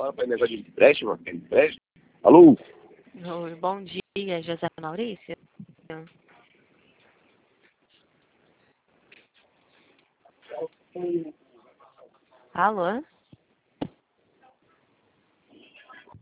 negócio de empréstimo, empréstimo. Alô? Oi, bom dia, José Maurício. Alô?